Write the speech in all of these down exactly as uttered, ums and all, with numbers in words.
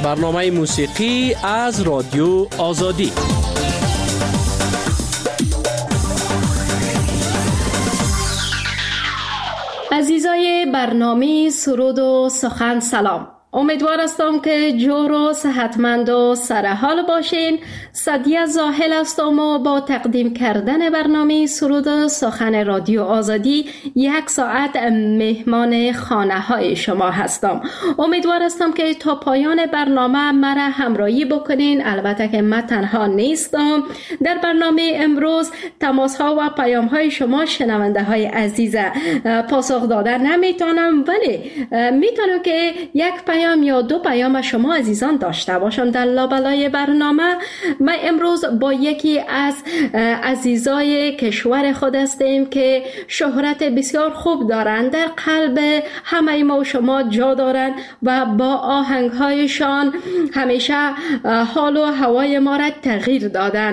برنامه موسیقی از رادیو آزادی. عزیزای برنامه سرود و سخن سلام. امیدوار هستم که جور و صحتمند و سرحال باشین. سعدیه زاهل هستم و با تقدیم کردن برنامه سرود و سخن رادیو آزادی یک ساعت مهمان خانه های شما هستم. امیدوار هستم که تا پایان برنامه مرا همراهی بکنین. البته که من تنها نیستم. در برنامه امروز تماس ها و پیام های شما شنونده های عزیز پاسخ دادن نمیتونم، ولی میتونم که یک پیام یا دو پیام شما عزیزان داشته باشم در لابلای برنامه. ما امروز با یکی از عزیزای کشور خود هستیم که شهرت بسیار خوب دارند، در قلب همه ما و شما جا دارند و با آهنگهایشان همیشه حال و هوای ما را تغییر دادن.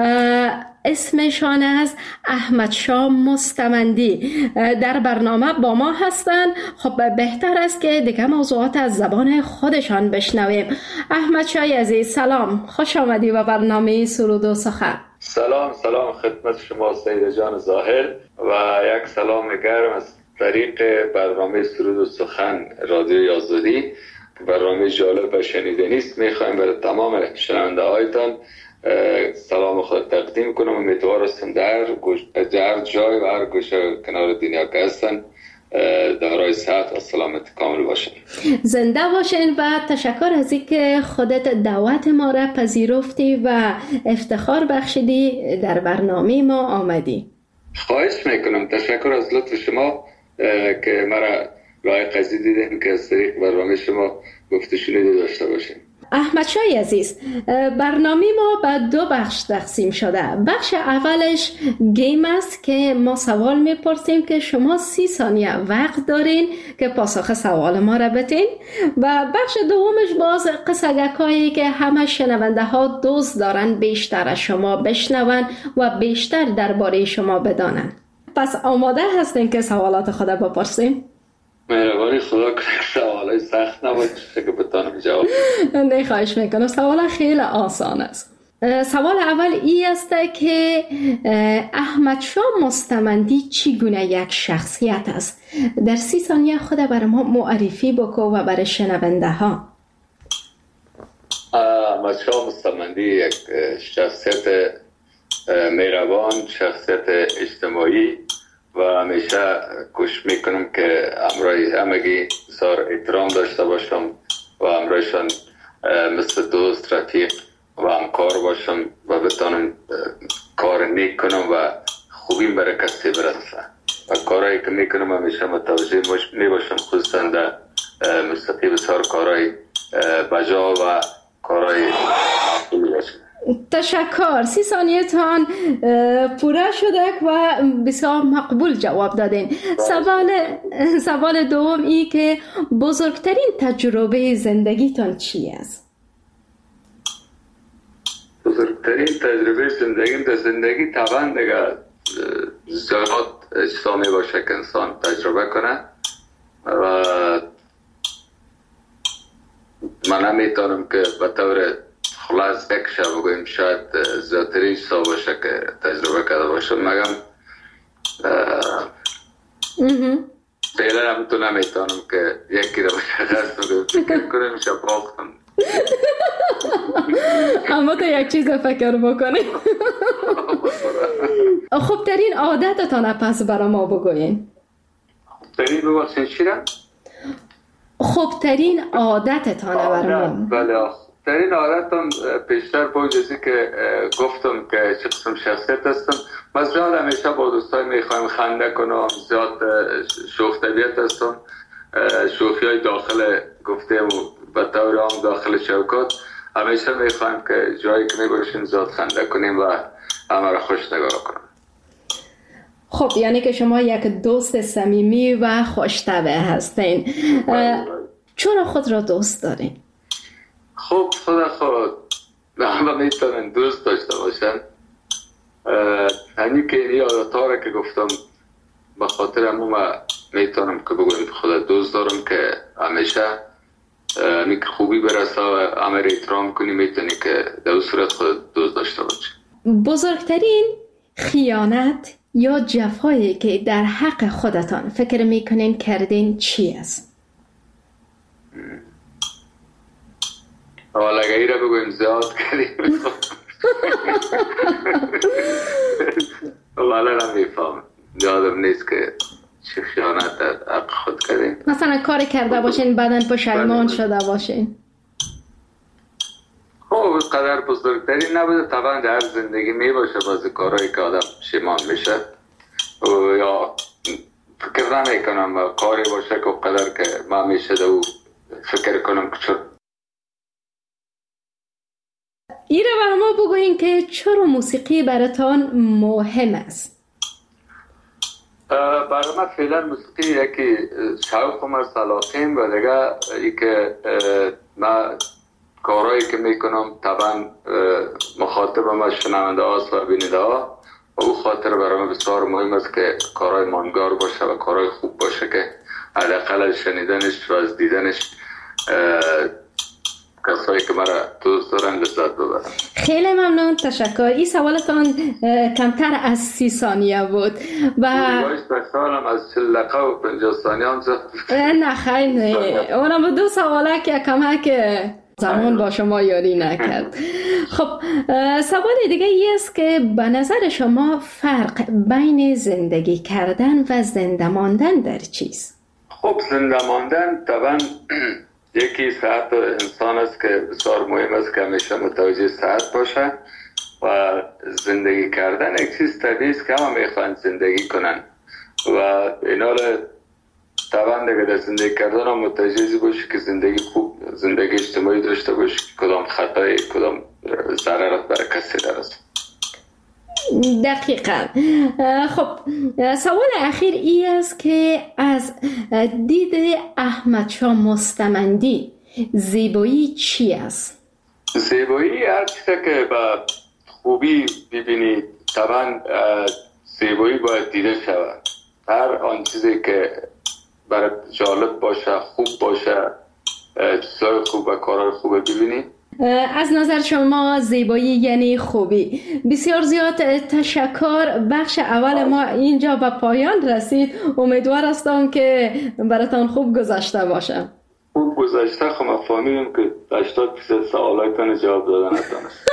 اسمشان است احمد شاه مستمندی. در برنامه با ما هستند. خب بهتر است که دیگه موضوعات از زبان خودشان بشنویم. احمد شاه عزیز سلام، خوش آمدی به برنامه سرود و سخن. سلام سلام خدمت شما سید جان ظاهر و یک سلام گرم از طریق برنامه سرود و سخن رادیو آزادی. برنامه جالب و شنیدنی است. میخوایم برای تمام شنونده هایتان سلام خود تقدیم کنم. امیدوار هستم در هر جای و هر گوشه کنار دنیا که هستن دارای صحت و سلامت کامل باشین. زنده باشین و تشکر از اینکه خودت دعوت ما را پذیرفتی و افتخار بخشیدی در برنامه ما آمدی. خواهش میکنم. تشکر از لطف شما که مرا لایق از دیدین که از طریق برنامه شما گفته شنیده داشته باشین. احمد شاه عزیز، برنامه ما به دو بخش تقسیم شده. بخش اولش گیم است که ما سوال میپرسیم که شما سی ثانیه وقت دارین که پاسخ سوال ما را بدین، و بخش دومش باز قصگکایی که همه شنونده ها دوست دارن بیشتر از شما بشنون و بیشتر درباره شما بدانن. پس آماده هستین که سوالات خود بپرسیم؟ مهربانی خدا کنه سوالای سخت نباشه که بتونم جواب. نه خواهش میکنم. سوال خیلی آسان است. سوال اول ای است که احمد شاه مستمندی چگونه یک شخصیت است؟ در سی ثانیه خود برای ما معرفی بکو و برای شنونده ها. احمد شاه مستمندی یک شخصیت مهربان، شخصیت اجتماعی و همیشه کوشش میکنم که امرای همگی بسیار احترام داشته باشم و امرایشان مثل دوست، رفیق و همکار باشم و بتانم کار نیک کنم و خوبیم برای کسی برسه و کارهایی که میکنم همیشه متوجه میباشم، خصوصا در موسیقی بسیار کارهای بجا و کارهای خوبی باشم. تشکر. سی ثانیه تان پوره شده و بسیار مقبول جواب دادین. سوال سوال دوم ای که بزرگترین تجربه زندگیتان چی است؟ بزرگترین تجربه زندگیم در زندگی طبعا دیگه زیاد اجتماع می باشه که انسان تجربه کنه و من نمیتونم که به طور خلاص یک شب بگویم شاید زیادترین سا باشه که تجربه کرده باشم، مگم فعلا هم تو نمیتونم که یکی را بشخص بگویم فکر کنیم شب باختم. اما تو یک چیز فکر بکنیم. خوبترین عادتتان پس برای ما بگوین. خوبترین ببخشین چی را؟ خوبترین عادتتان برای ما. بله، خوبترین عادتم پیشتر با جزی که گفتم که چه قسم شخصیت هستم. من زیاد همیشه با دوستای میخوایم خنده کنم، زیاد شوخ طبیعت هستم. شوخی های داخل گفتیم و طور عام داخل شوکات همیشه میخوایم که جایی که میباشیم زیاد خنده کنیم و همه را خوش نگاه کنیم. خب یعنی که شما یک دوست صمیمی و خوش‌طبع هستین. چرا خود را دوست دارین؟ خب خدا خود همه میتونن دوست داشته باشن. همین که این عادت‌ها را که گفتم به خاطر همون میتونم که بگویم خدا دوست دارم که همیشه میک خوبی برسه و امر احترام کنی میتونی که در صورت خود دوست داشته باشی. بزرگترین خیانت یا جفایی که در حق خودتان فکر میکنین کردین چی است؟ حالا اگه ای را بگویم زیاد کردیم والا را میفهم یادم نیست که چه خیانت در حق خود کردیم. مثلا کاری کرده باشین بعدن پشیمان شده باشین. خب قدر بزرگتری نبوده، طبعا در زندگی می باشه بعضی کارهایی که آدم پشیمان میشه یا فکر نمی کنم کاری باشه که قدر که ما میشه دو فکر کنم که چون ایره برای ما بگوین که چرا موسیقی براتان مهم است؟ برای من فعلا موسیقی یکی شوق و سلاطین و دیگه ای که من کارهایی که میکنم طبعا مخاطب ما شنونده هاست و بیننده ها و او خاطر برای من بسیار مهم است که کارهای ماندگار باشه و کارهای خوب باشه که حداقل از شنیدنش و از دیدنش کسایی که مرا دوست دارن لذت ببرن. خیلی ممنون، تشکر. این سوالتان کمتر از سی ثانیه بود و باش سالم از چل دقیقه و پنجاه ثانیه هم زد. نه خیلی نه، اونم دو سواله که کمک زمان با شما یاری نکرد. خب سوال دیگه ای است که به نظر شما فرق بین زندگی کردن و زنده ماندن در چیست؟ خب زنده ماندن طبعا یکی صحت انسان است که بسیار مهم است که همیشه متوجه صحت باشه و زندگی کردن یک چیز طبیعی است که همه میخوان زندگی کنن و این حال طبعا دیگه در زندگی کردن هم متوجه باشی که زندگی خوب زندگی اجتماعی داشته باشی کدام خطای کدام ضررت برای کسی درست. دقیقا. خب سوال اخیر ای است که از دید احمد شاه مستمندی زیبایی چی است؟ زیبایی هر چیزی که با خوبی ببینید طبعا زیبایی باید دیده شود. هر آن چیزی که برای جالب باشه خوب باشه چیزای خوب و کارهای خوب ببینید. از نظر شما زیبایی یعنی خوبی. بسیار زیاد تشکر. بخش اول ما اینجا به پایان رسید. امیدوار هستم که براتان خوب گذشته باشه. خوب گذشته خب ما فهمیدیم که هشتاد درصد سوالاتون جواب دادن نتونست.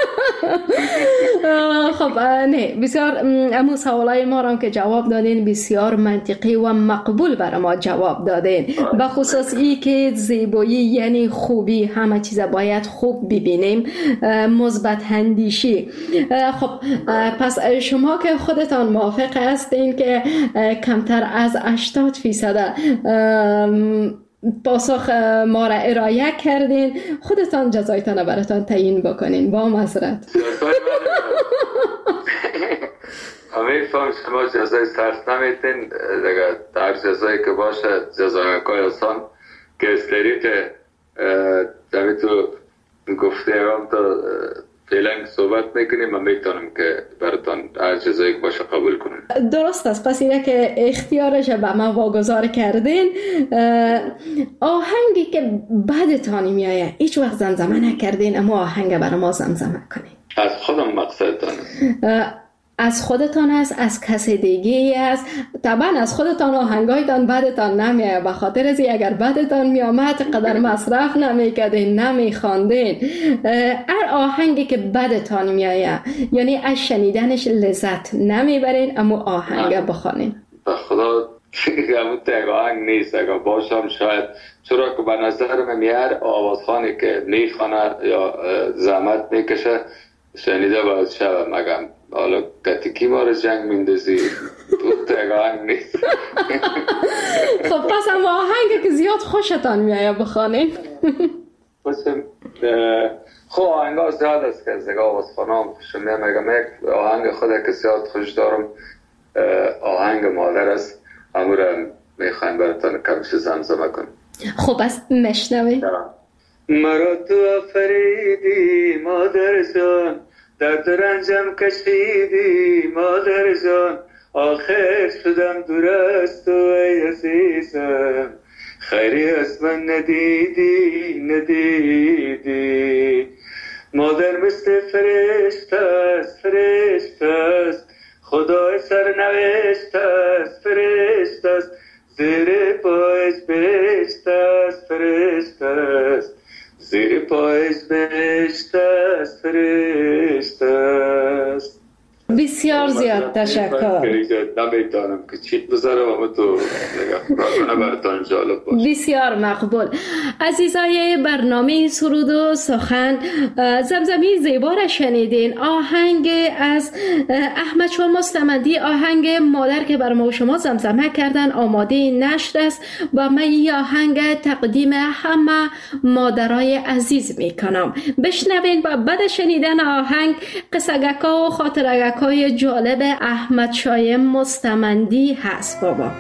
خب نه بسیار امو سوالای ما را که جواب دادین بسیار منطقی و مقبول برای ما جواب دادین. به خصوص ای که زیبایی یعنی خوبی، همه چیز باید خوب ببینیم، مثبت اندیشی. خب پس شما که خودتان موافق هستین که کمتر از هشتاد فیصد پاسخ ما را ارائه کردین، خودتان جزایتان براتان تعیین بکنین با معذرت. همه فهم شما جزای سرس نمیتین دیگه، در جزایی که باشه جزای مکای آسان که از طریق زمین تو گفته هم تا فعلا صحبت میکنیم و میتونم که براتان هر جزایی که باشه قبول کنیم. درست است. پس اینه که اختیارش به ما واگذار کردین. آهنگی که بعدتان میایه هیچ وقت زمزمه نکردین اما آهنگ برای ما زمزمه کنین. از خودم مقصدتان از خودتان است، از کسی دیگه است. طبعا از خودتان آهنگایتان بعدتان نمیایه، به خاطر ازی اگر بعدتان میامد قدر مصرف نمیکردین نمیخواندین. هر آهنگی که بعدتان میایه یعنی از شنیدنش لذت نمیبرین اما آهنگ بخوانین. به خدا همون تک آهنگ نیست، اگر باشم شاید چرا که به نظر من میار آوازخانی که میخوانه یا زحمت میکشه شنیده باید شد مگم حالا کتیکی ما رو جنگ میندازی تو تک آهنگ نیست. خب پس هم آهنگ که زیاد خوشتان میایه بخوانین. خب آهنگ ها زیاد است که از نگاه آوازخانه هم خوشم میام. مگم یک آهنگ خود که زیاد خوش دارم آهنگ مادر است، همون رو میخوایم براتان کمش زمزمه کنم. خب از مشنوی. مرا تو آفریدی مادر جان، درد رنجم کشیدی مادر جان، آخر شدم دور از تو ای عزیزم، خیری از من ندیدی ندیدی. مادر مثل فرشته است فرشته است، خدای سرنوشت است فرشته است، زیر پایش بهشت است فرشته است، زیر پایش بهشت است فرشته است. بسیار زیاد تشکر. نمیتونم که چیت بذارم اما تو نگه براتون جالب باشه. بسیار مقبول. عزیزای برنامه سرود و سخن، زمزمی زیبا را شنیدین. آهنگ از احمد شاه مستمندی، آهنگ مادر که بر ما شما زمزمه کردن، آماده نشر است و من این آهنگ تقدیم همه مادرای عزیز میکنم. بشنوین و بعد شنیدن آهنگ قصگکا و خاطرگکا های جالب احمد شاه مستمندی هست. بابا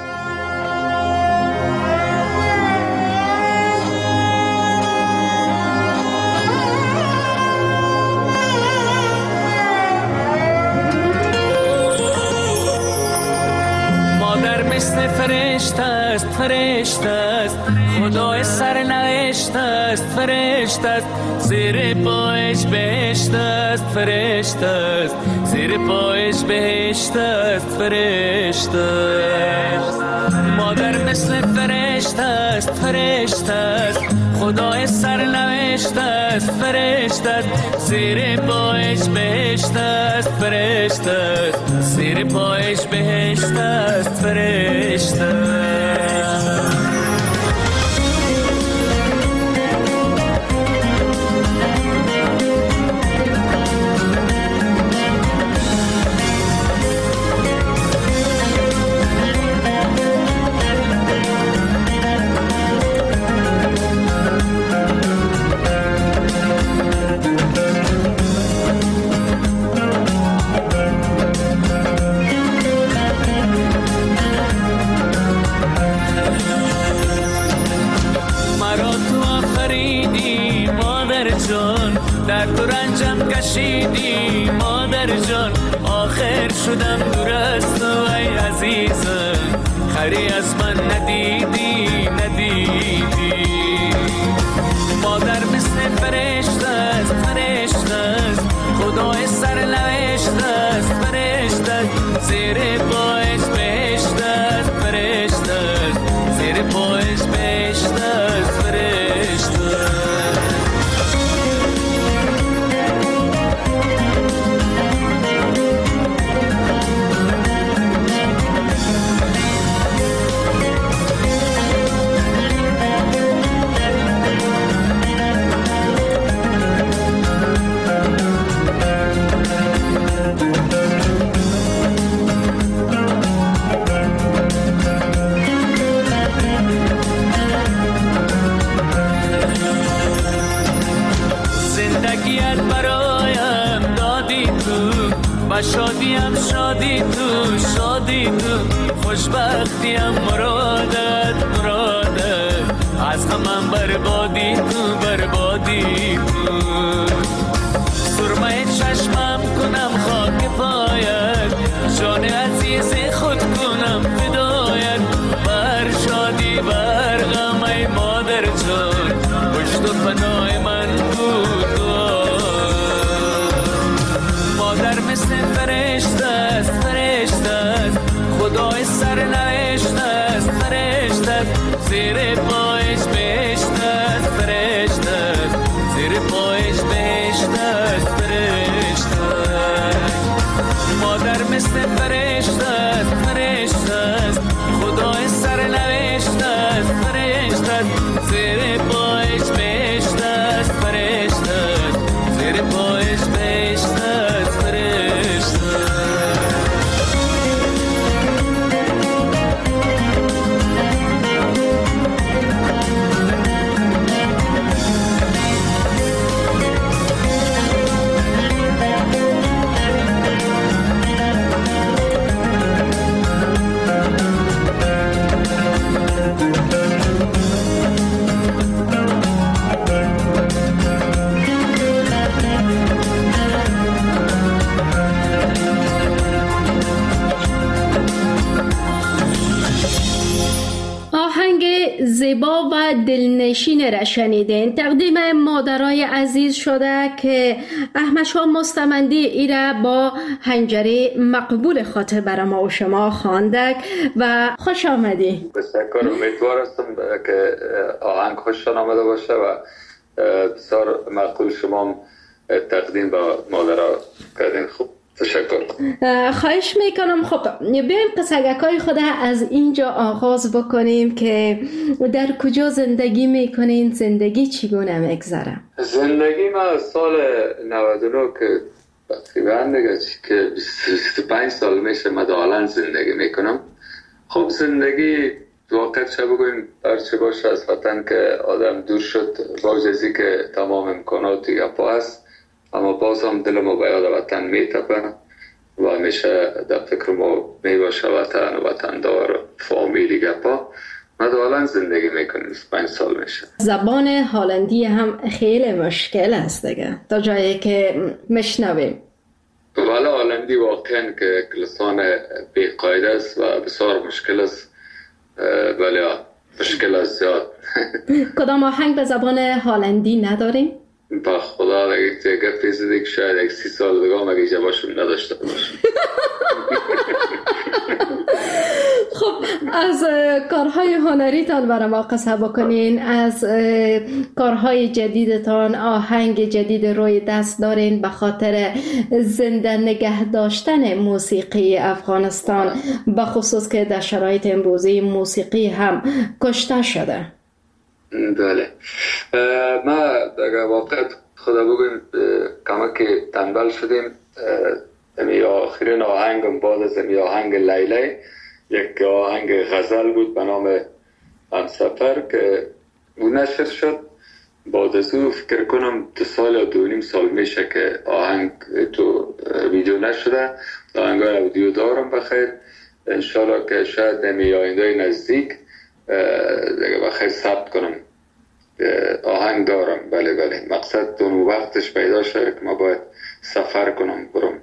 مادر مثل فرشته است فرشته است، خدای سرنوشت است فرشته است، زیر پایش بهشت است فرشته است، زیر پایش بهشت است فرشته است. مادر مثل فرشته است فرشته است، خدای سرنوشت است فرشته است، زیر پایش بهشت است فرشته است، زیر پایش بهشت است فرشته است. در تو رنجم کشیدی مادر جان، آخر شدم دور از تو ای عزیزم، خری از من ندیدی ندیدی. مادر مثل فرشته است فرشته است، خدای سرنوشت است فرشته است، زیر پایش بهشت است فرشته است، زیر پایش بهشت است فرشته است. شادیم شادی تو شادی تو، خوشبختیم مرادت مرادت، از غمم بربادی تو بربادی تو. سرمه چشمم کنم خاک پایت، جان عزیز خود کنم فدایت، بر شادی بر غم ای مادر جان، پشت و پناه من بود. مادر مثل فرشته است فرشته است، خدای سرنوشت است فرشته است، زیر پایش بهشت است فرشته است، زیر پایش بهشت است فرشته است. مادر مثل فرشته است فرشته است، خدای سرنوشت است فرشته است، زیر پایش بهشت است فرشته است، زیر پایش بهشت است فرشته. زیبا و دلنشین را شنیدین. تقدیم مادرای عزیز شده که احمد شاه مستمندی ایره با هنجره مقبول خاطر برای ما و شما خواندک و خوش آمدی. بسیار امیدوار هستم که آهنگ خوشتان آمده باشه و بسیار مقبول شما تقدیم با مادرها کردین. خوب، تشکر. خواهش میکنم. خب بیایم قصگکای خود از اینجا آغاز بکنیم که در کجا زندگی میکنین، زندگی چگونه میگذره؟ زندگی ما سال نود و نه که تقریبا دیگه که بیست و پنج سال میشه مدالن زندگی میکنم. خب زندگی واقعا چه بگویم هرچه باشه از وطن که آدم دور شد با جزی که تمام امکاناتی گپا هست، اما باز هم دل ما به یاد وطن میتپه و همیشه در فکر ما میباشه وطن و وطندار و فامیلی گپا. مدالن زندگی میکنیم، بیست و پنج سال میشه. زبان هلندی هم خیلی مشکل است دیگه تا جایی که مشنویم. ولی هلندی واقعا که لسان بی‌قاعده است و بسیار مشکل است، ولی مشکل است زیاد. کدام آهنگ به زبان هلندی نداریم؟ با خدا دیگه گفتی زدی که شاید یک سی سال دیگه هم اگه جوابشون نداشته باشم. خب از کارهای هنریتان برای ما قصه بکنین. از کارهای جدیدتان آهنگ جدید روی دست دارین به خاطر زنده نگه داشتن موسیقی افغانستان، به خصوص که در شرایط امروزی موسیقی هم کشته شده. بله، ما اگر واقعا خدا بگویم کمک تنبل شدیم. امی آخرین آهنگم بعد از امی آهنگ لیلی یک آهنگ غزل بود به نام همسفر که او نشر شد. بعد از او فکر کنم دو سال یا دو نیم سال میشه که آهنگ تو ویدیو نشده. آهنگ های ویدیو دارم بخیر، انشالله که شاید نمی آینده نزدیک دیگه بخیر ثبت کنم. آهنگ دارم. بله بله، مقصد دون وقتش پیدا شده که ما باید سفر کنم برم.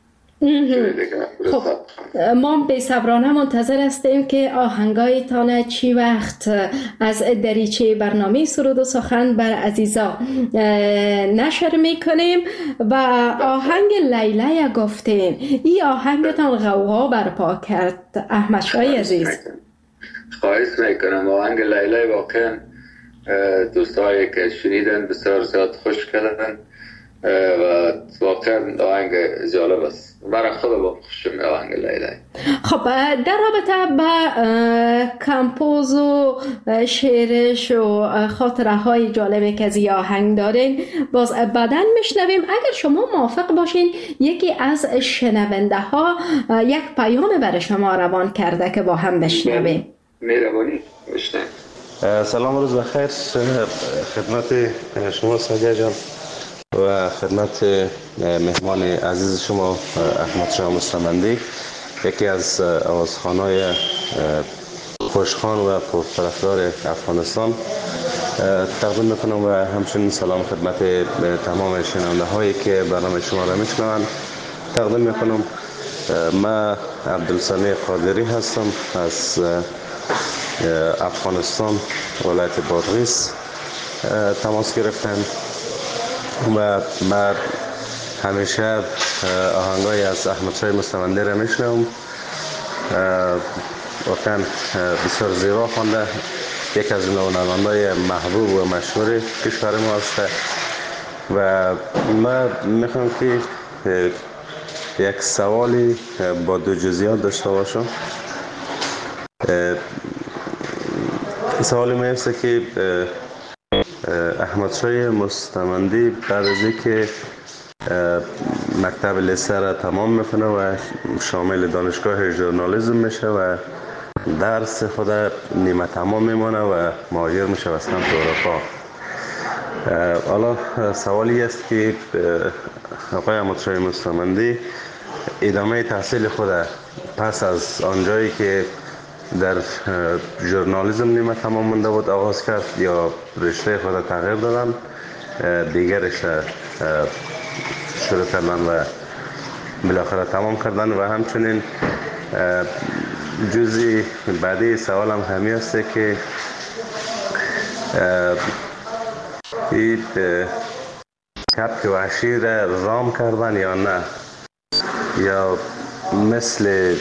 خب ما به صبرانه منتظر هستیم که آهنگایتان چی وقت از دریچه برنامه سرود و سخن بر عزیزا نشر میکنیم. و آهنگ لیلی گفتین، این آهنگتان غوغا برپا کرد احمد شاه عزیز. خواهش میکنم. آهنگ لیلی واقعا دوستایی که شنیدن بسیار زیاد خوش کردن و واقعا آهنگ جالب است. برای خود با خوشم آهنگ لیلی. خب در رابطه با کمپوز و شعرش و خاطره های جالبی که از این آهنگ دارین باز بعداً میشنویم. اگر شما موافق باشین یکی از شنونده ها یک پیام برای شما روان کرده که با هم بشنویم. مهربانی بشنویم. سلام، روز بخیر خدمت شما سعدیه جان و خدمت مهمان عزیز شما احمد شاه مستمندی، یکی از آوازخوان‌های خوشخوان و پرطرفدار افغانستان. تقدیم میکنم و همچنین سلام خدمت تمام شنونده هایی که برنامه شما را میشنوند تقدیم میکنم. من عبدالسمیع قادری هستم از افغانستان، ولایت بادغیس تماس گرفتم و من همیشه آهنگای از احمد شاه مستمندی را میشنوم. واقعا بسیار زیبا خوانده، یک از نواننده‌های محبوب و مشهور کشور ما است و من میخوام که یک سوالی با دو جزئیات داشته باشم. سوالی میفته که احمد شاه مستمندی بعد از اینکه مکتب لیسه را تمام میکنه و شامل دانشگاه ژورنالیسم میشه و درس خود نیمه تمام میمانه و مهاجر میشه به سمت اروپا. حالا سوالی است که آقای احمد شاه مستمندی ادامه تحصیل خود پس از آنجایی که در ژورنالیسم نیمه تمام مونده بود آغاز کرد یا رشته خود تغییر دادن، دیگر رشته شروع کردن و بالاخره تمام کردن؟ و همچنین جزئی بعدی سوالم همی است که این کبک وحشی را رام کردن یا نه، یا مثل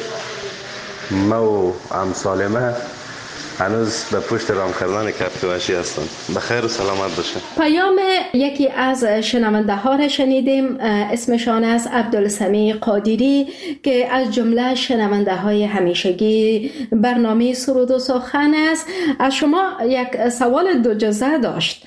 ما و امثال ما هنوز به پشت رام کردن کبک وحشی هستن. بخیر و سلامت باشه. پیام یکی از شنونده ها را شنیدیم، اسمشان است عبدالسمیع قادری که از جمله شنونده های همیشگی برنامه سرود و سخن است. از شما یک سوال دو جزء داشت.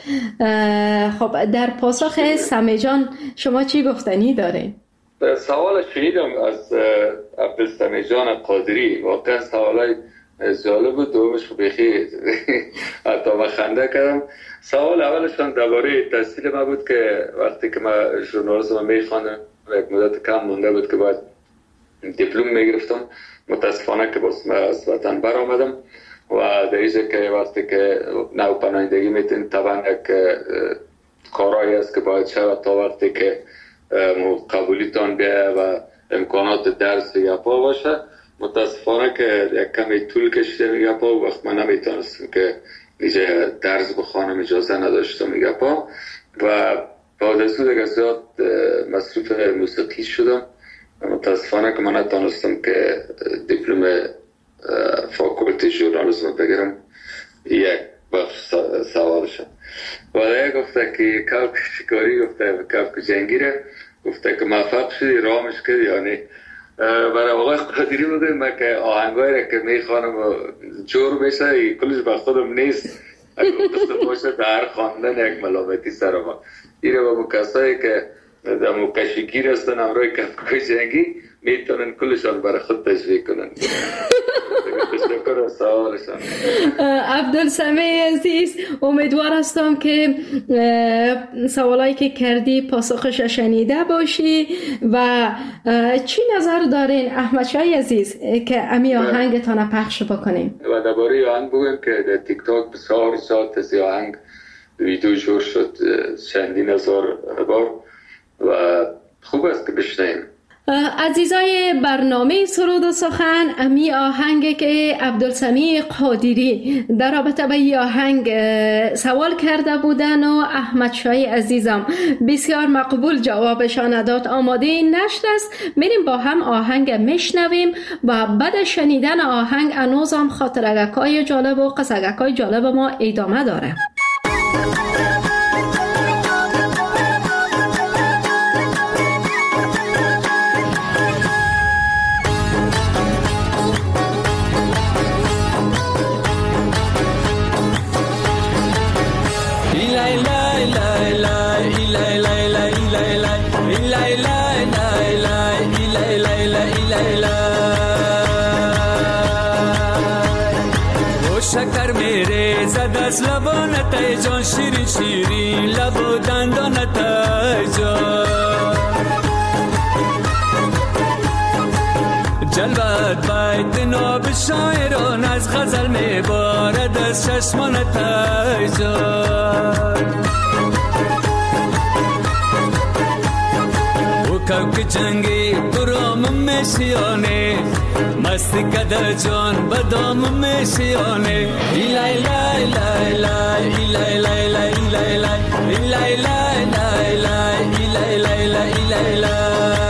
خب در پاسخ سمی جان شما چی گفتنی دارین؟ سوال شنیدم از عبدالسمیع جان قادری، واقعا سوالای جالب بود. دومش بخیر حتی من خنده کردم. سوال اولشان درباره تحصیل ما بود که وقتی که من ژورنالیسم میخواندم یک مدت کم مونده بود که باید دیپلم میگرفتم. متاسفانه که باز من از وطن برآمدم و در اینجا که وقتی که نو پناهندگی میتین طبعا یک کارایی است که باید شود تا وقتی که قبولیتان بیایه و امکانات درس یا پا باشه. متاسفانه که یک کمی طول کشیده میگه پا، وقت من نمیتونستم که اینجا درس بخوانم، اجازه نداشتم میگه پا و بعد از اون دیگه زیاد مصروف موسیقی شدم. متاسفانه که من نتونستم که دیپلم فاکولتی ژورنالیسم بگیرم. یک بخش سوالشم و دیگه گفته که کبک شکاری، گفته کبک جنگی ره، گفته که موفق شدی رامش کردی یا نه. برای آقای قادری بوده من که آهنگایی را که میخوانم جور بشه کلش به خودم نیست، اگه قصد باشه در خواندن یک ملامتی سر ما. این را با کسایی که در مکشگیر هستن امروی کبکای جنگی میتونن کلشان برای خود تشویق کنن. تشکر از سوالشان. عبدالسمیع عزیز، امیدوار هستم که سوالایی که کردی پاسخش شنیده باشی. و چی نظر دارین احمد شای عزیز که امی آهنگتان پخش بکنیم؟ و درباره آهنگ بگویم که در تیک تاک بسیار ساعت از آهنگ ویدیو جور شد چندین هزار بار و خوب است که بشنیم. عزیزای برنامه سرود و سخن، امی آهنگ که عبدالسمیع قادری در رابطه با این آهنگ سوال کرده بودن و احمد شای عزیزم بسیار مقبول جوابشان داد. آماده نشد است، میریم با هم آهنگ میشنویم و بعد شنیدن آهنگ انوزم خاطرگکای جالب و قصگکای جالب ما ادامه داره. شکر میره زد از لبانت ای جان، شیرین شیرین لب و دندانت ای جان، جلوت باید ناب شاعران از غزل میبارد از چشمانت ای جان. و کوک جنگی برام میشیانه، مستی کده جان بدام میشیانه. ایلای لای لای لای ایلای لای لای ایلای لای ایلای لای لای لای ایلای لای لای ایلای لای.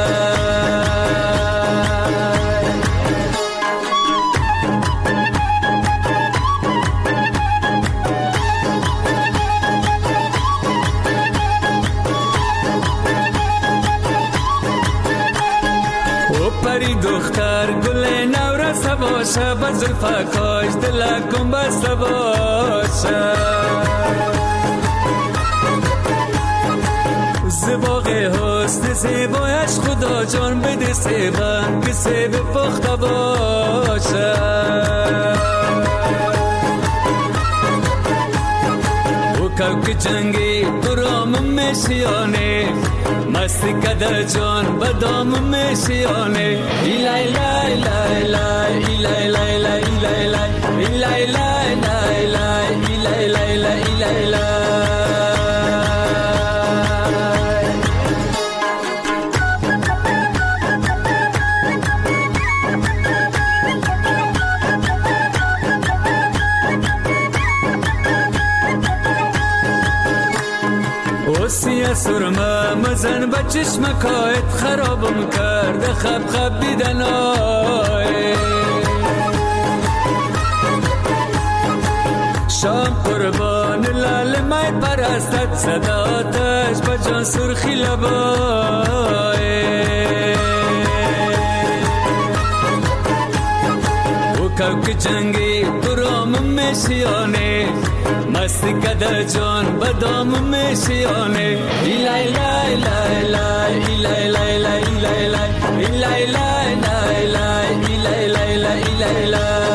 دختر گل نورس باشه، بزلفکاش دلکم بسته باشه، زباق حسن زیبایش خدا جان بده سیبن که سیب پخته باشه. و کوک جنگی برام میشیانه، مستی کده جان بدام میشیانه. ایلای لای لای لای ایلای لای لای ایلای لای ایلای لای لای لای ایلای لای لای ایلای لای. سرمه مزن به چشمکایت خرابم کرده خب خب دیدنای شام قربان لال مای پرستت صداتش به جان سرخی لبای او کوک جنگی برام میشیانه مستی کده جان بدام میشیانه ایلای لای لای لای ایلای لای لای ایلای لای ایلای لای لای لای ایلای لای لای ایلای لای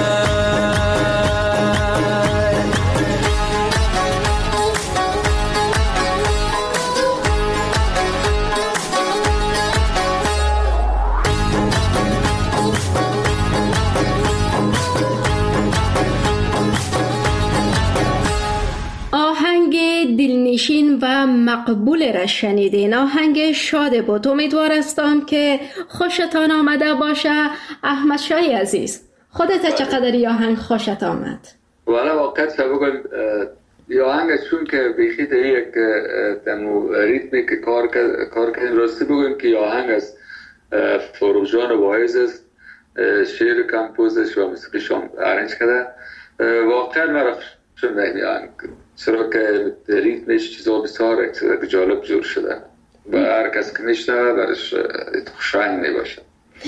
دلنشین و مقبول را شنیدین. آهنگ شاد بود. امیدوار هستم که خوشتان آمده باشه. احمد شای عزیز، خودت چقدر این آهنگ خوشت آمد؟ والا واقعا بگم این آهنگ چون که بیخی در یک دمو ریتمی که کار کار کنیم راستی بگم که این آهنگ از فروغ جان واعظ است، شعر کمپوزش و موسیقیش هم ارنج کرده. واقعا مرا چون این آهنگ چرا که ریتمش چیزا بسیار جالب جور شده و هر کس که میشنوه برش خوشایند میباشه.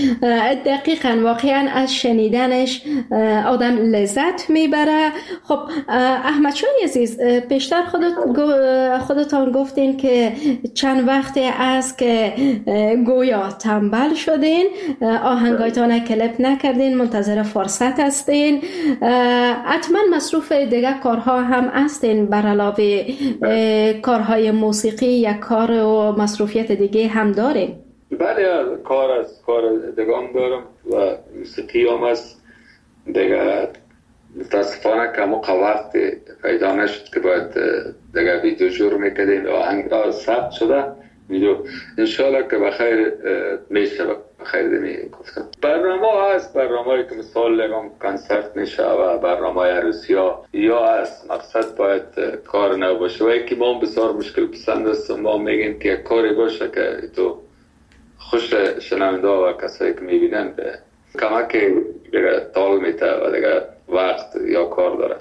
دقیقاً واقعاً از شنیدنش آدم لذت میبره. خب احمد شای عزیز، پیشتر خودت خودتان گفتین که چند وقتی است که گویا تنبل شدین، آهنگایتان کلیپ نکردین، منتظر فرصت هستین، حتما مصروف دیگه کارها هم هستین بر علاوه کارهای موسیقی یا کار و مصروفیت دیگه هم دارین؟ بله کار از کار دگام دارم و موسیقی هم هست دیگه. متاسفانه که موقع وقت پیدا نشد که باید دیگه ویدیو جور میکردیم. آهنگ ها ثبت شده ویدیو انشالله که بخیر میشه. بخیر دمی گفتم برنامه هست، برنامه هایی که مثال لگم کنسرت میشه و برنامه عروسی ها یا هست. مقصد باید کار نباشه و یکی ما بسیار مشکل پسند است. ما میگیم که کاری باشه که تو خوش شنونده و کسایی که میبینن به کمک دیگه تال میته و دیگه وقت یا کار داره.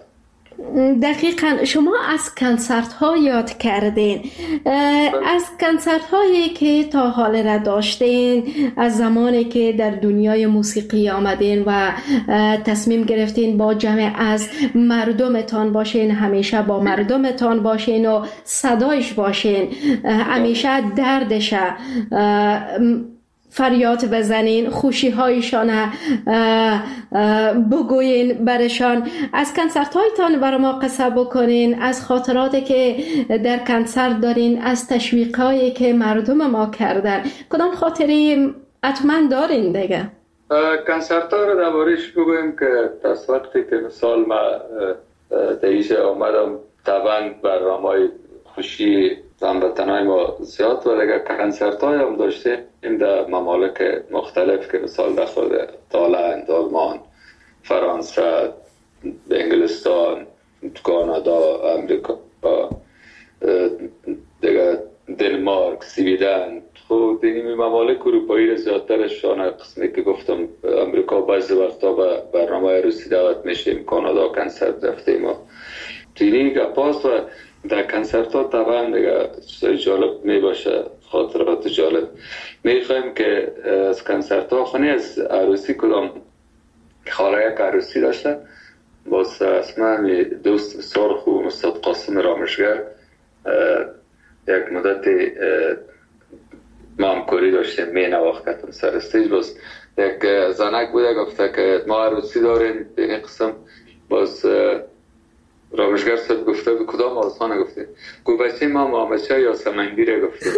دقیقاً شما از کنسرت ها یاد کردین. از کنسرت هایی که تا حال را داشتین، از زمانی که در دنیای موسیقی آمدین و تصمیم گرفتین با جمع از مردمتان باشین، همیشه با مردمتان باشین و صدایش باشین، همیشه دردش فریاد بزنین، خوشی هایشان بگوین برشان. از کنسرت هایتان برای ما قصه بکنین، از خاطراتی که در کنسرت دارین، از تشویق هایی که مردم ما کردن. کدام خاطری حتما دارین دیگه؟ کنسرت ها رو دربارش بگویم که از وقتی که مثال ما دیش آمدم طبعا برنامه‌های خوشی هموطنای ما زیاد و دیگه کنسرت های هم داشته این در ممالک مختلف که مثال در خود هلند، آلمان، فرانسه، انگلستان، کانادا، امریکا، دیگه دنمارک، سویدن. خود این ممالک اروپایی را زیادترشان قسمی که گفتم امریکا بعضی وقتا به برنامه عروسی دعوت میشیم، کانادا کنسرت رفتیم و تینی گپاست و در کنسرت ها طبعا دیگه چیزای جالب می باشه، خاطرات جالب. می خواهیم که از کنسرت ها خونی از عروسی کدام خاله یک عروسی داشته باز اسمه دوست بسیار خوب استاد قاسم رامشگر یک مدت ما همکاری داشتیم، می نواختم سر استیج. باز یک زنک بوده گفته که ما عروسی داریم به این قسم. باز رامشگر صاحب گفته به کدام آسانه گفته گو بچه ما محمدشاه یا سمنگیره گفته.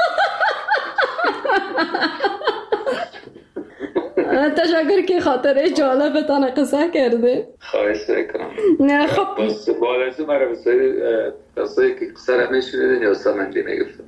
تشکر که خاطر جالبتان قصه کرده. خواهش میکنم. نه خب بس بالایزو مرا بسایی قصه که قصه را میشونیدن یا سمنگی میگفته.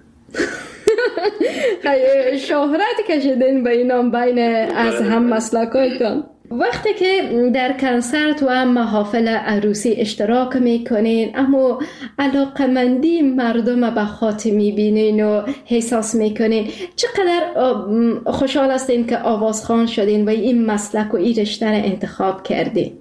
شهرت کشیدین به اینام بین از هم مسلکایتان. وقتی که در کنسرت و محافل عروسی اشتراک میکنین، اما علاقمندی مردم به خاطر میبینین و احساس میکنین، چقدر خوشحال هستین که آوازخوان شدین و این مسلک و این رشته را انتخاب کردین؟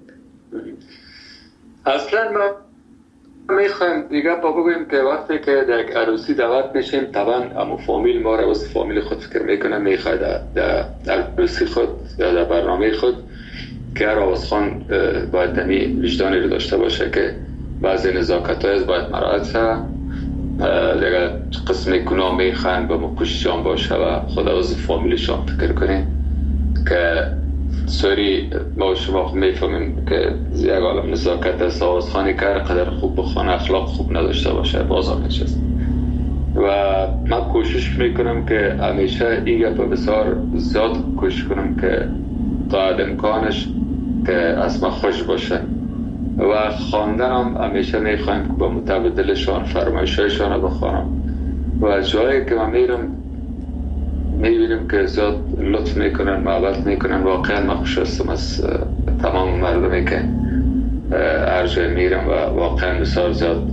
اصلا ما میخوایم دیگه با بگویم که وقتی که در عروسی دعوت میشیم، طبعا امو فامیل ما را واسه فامیل خود فکر میکنه، میخواد در عروسی خود یا در برنامه خود که هر آوازخوان باید دمی وجدانی رو داشته باشه که بعضی نزاکت های باید مراعات شه، دیگه قسم گناه میخواین با مکوششان باشه و خود از فامیلشان فکر کنیم که سوری ما شما میفهمیم که یک عالم نزاکت است، آوازخوانی که هر قدر خوب بخوانه اخلاق خوب نداشته باشه بازار نشست. و من کوشش میکنم که همیشه این گپ بسیار زیاد کوشش کنم که تا امکانش که از ما خوش باشه و خواندن هم همیشه میخوایم که با متبادلشان فرمایشایشان رو بخوانم و جایی که من میرم میبینیم که زیاد لطف میکنن، محبت میکنن. واقعا من خوش هستم از تمام مردمی که هر جای میرم و واقعا بسیار زیاد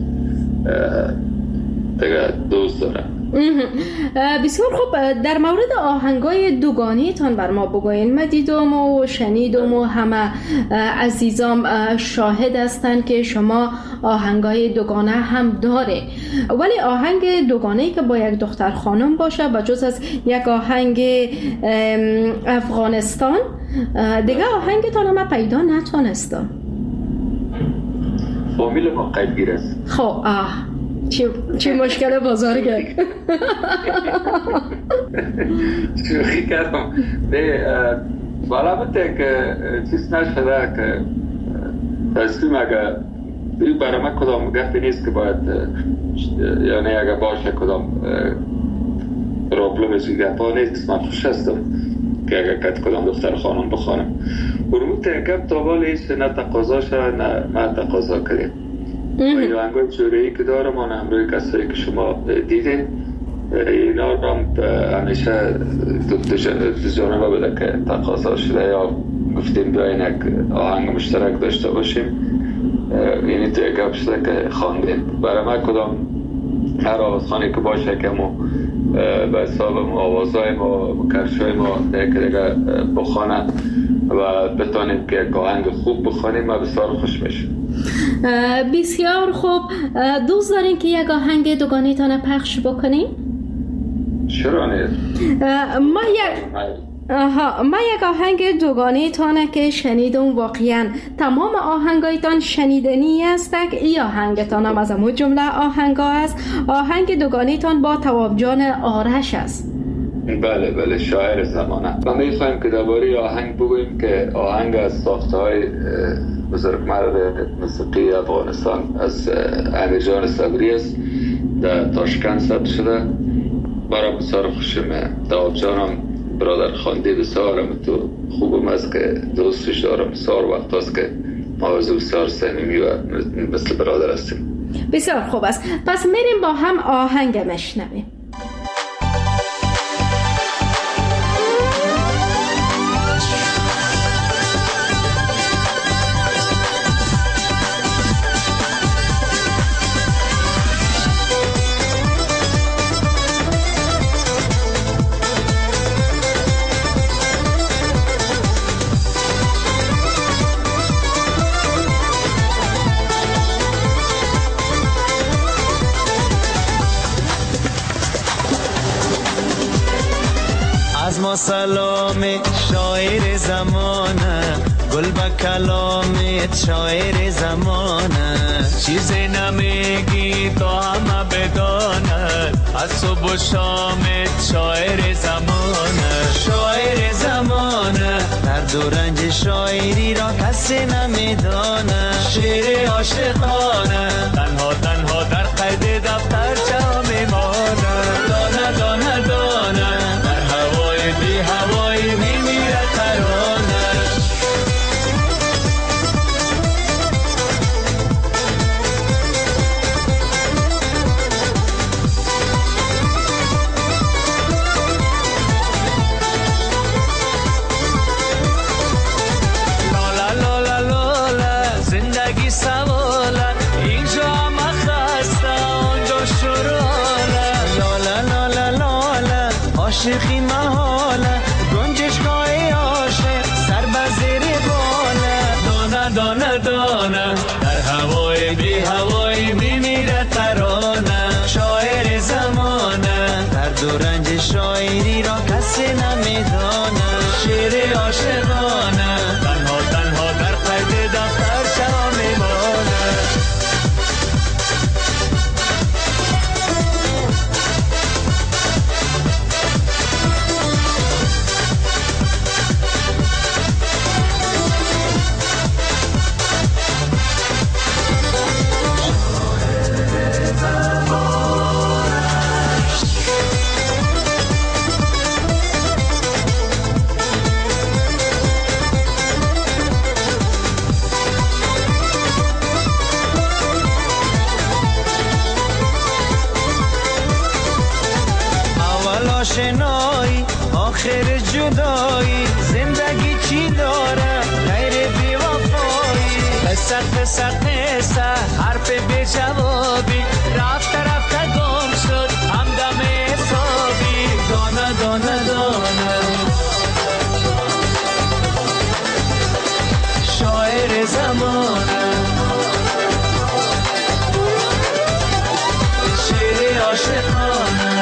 دیگه دوست دارم. بسیار خوب. در مورد آهنگای دوگانی تان بر ما بگوین. من دیدم و شنیدم و همه عزیزام شاهد هستند که شما آهنگای دوگانه هم داره، ولی آهنگ دوگانه‌ای که با یک دختر خانم باشه با جز از یک آهنگ افغانستان دیگه آهنگ تان من پیدا نتونستم. فامیل ما قیدگیر است. خب آه چی چی مشکل بزرگه. شوخی کردم. نه بالا بته که چیز نشده که تصمیم اگه این برای من کدام گفتی نیست که باید یعنی اگه باشه کدام پرابلم از این گفت ها نیست. من خوش هستم که اگه کت کدام دختر خانم بخوانم برموت گفت تا بالا ایست نه تقاضا شد نه من تقاضا کردیم. و این آهنگای جوره‌ای که دارم آن همروی کسایی که شما دیدین اینا رو هم همیشه دو جانبه بده که تقاضا شده یا گفتیم بیاین یک آهنگ مشترک داشته باشیم. یعنی توی گپ شده که خواندیم برای من کدام هر آوازخوانی که باشه که ما به حساب آوازهای ما کرشای ما دیگه دیگه بخوانه و بتانیم که یک آهنگ خوب بخوانیم ما بسیار خوش میشیم. بسیار خوب. دوست دارین که یک آهنگ دوگانه تانه پخش بکنیم؟ چرا نیست؟ ما یک آها ما یک آهنگ دوگانه تانه که شنیدم واقعا تمام آهنگایتان شنیدنی است. ای آهنگتان هم از امو جمله آهنگا است. آهنگ دوگانه تان با تواب جان آرش است. بله بله شاعر زمانه. ما میخوایم که درباره آهنگ بگوییم که آهنگ از ساخته های بزرگمرد موسیقی افغانستان از علی جان صبری است، در تاشکند ثبت شده. برای بسیار خوشمه. تواب جانم برادر خانده بسیارم تو خوبم است که دوستش دارم. بسیار وقت است که ما از بسیار صمیمی و مثل برادر هستیم. بسیار خوب است. پس میریم با هم آهنگ مشنویم. از ما سلام شاعر زمانه، گل با کلامت شاعر زمانه، چیزی نمیگی تا همه بدانند، از صبح و شامت شاعر زمانه، شاعر زمانه، درد و رنج شاعری را کسی نمیدانه، شعر عاشقانه تنها تنها در قید دفتر جا میمانه، دانه دانه دانه بی هوای میمیره ترانش. عاشقانه تنها تنها در قید دفتر چرا میمانه آشنایی آخر جدایی زندگی چی داره غیر بی وفایی قصه قصه قصه حرف بی جوابی رفته رفته گم شد همدم حسابی دانه دانه دانه شاعر زمانه شعر عاشقانه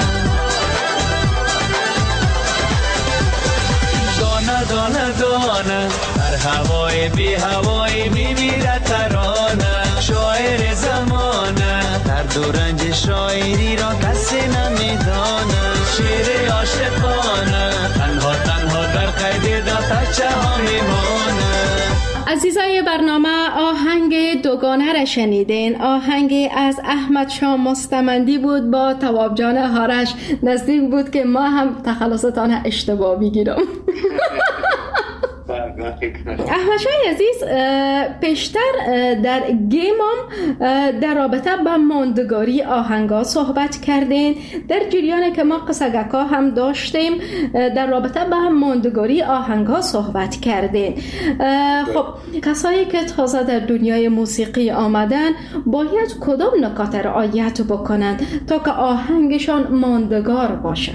دانه دانه در هوای بی هوای میمیره ترانه شاعر زمانه در دورنج شاعری را کسی نمیدانه شعر عاشقانه تنها تنها در قید دفترچه ها میمانه. عزیزای برنامه آهنگ دوگانه را شنیدین. آهنگ از احمد شاه مستمندی بود با تواب جان هارش. نزدیک بود که ما هم تخلصتان اشتباه بگیرم. احمد شاه عزیز پیشتر در گیمام در رابطه با ماندگاری آهنگا صحبت کردین. در جریان که ما قصگکا هم داشتیم در رابطه با ماندگاری آهنگا صحبت کردین. خب کسایی که تازه در دنیای موسیقی آمدن باید کدام نکات رعایت بکنند تا که آهنگشان ماندگار باشه؟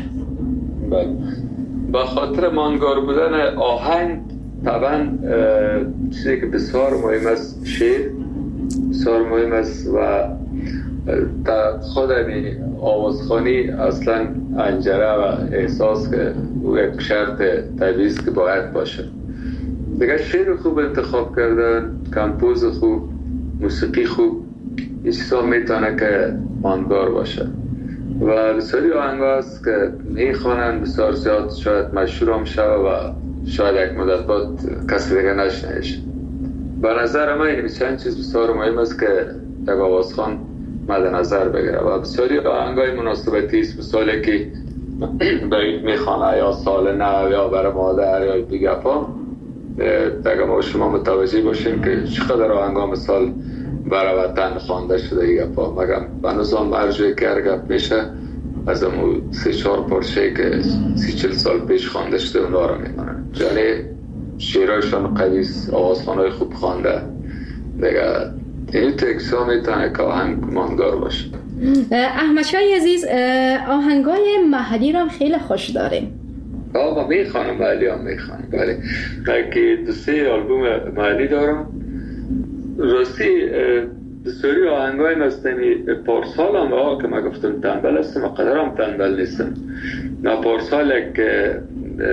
با خاطر ماندگار بودن آهنگ طبعا چیزی که بسیار مهم است شعر بسیار مهم است و در خود همین آوازخوانی اصلا انجره و احساس که او یک شرط طبیعی است که باید باشه. دیگه شعر خوب انتخاب کردن، کمپوز خوب، موسیقی خوب، این چیزا میتونه که ماندگار باشه و بسیاری آهنگا هست که میخوانن بسیار زیاد شاید مشهور هم شود و شاید یک مدت بعد کسی دیگه نشنهش. به نظر من این چند چیز بسیار مهم است که یک آوازخوان مد نظر بگیره و بسیاری آهنگای مناسبتی است، مثالی که برید میخوانه یا سال نو یا برای مادر یا دیگه پا دیگه ما شما متوجه باشیم که چقدر آهنگا مثال برای وطن خوانده شده دیگه پا مگم به نظام مرجوی که هرگب میشه از امو سی چار پارچه که سی چل سال پیش خوانده شده اونا رو میمانن. یعنی شیرایشان قویس، آوازخوانهای خوب خوانده دیگه این تکسا میتونه که آهنگ ماندگار باشه. احمد شاه عزیز آهنگای محلی رو خیلی خوش داریم. آقا میخوانم محلی هم میخوانم ولی که دو سه آلبوم محلی دارم راستی بسیاری آهنگای مستمی پارسال هم آقا که ما گفتم تنبل هستم و قدر هم تنبل نیستم. نا پارسال که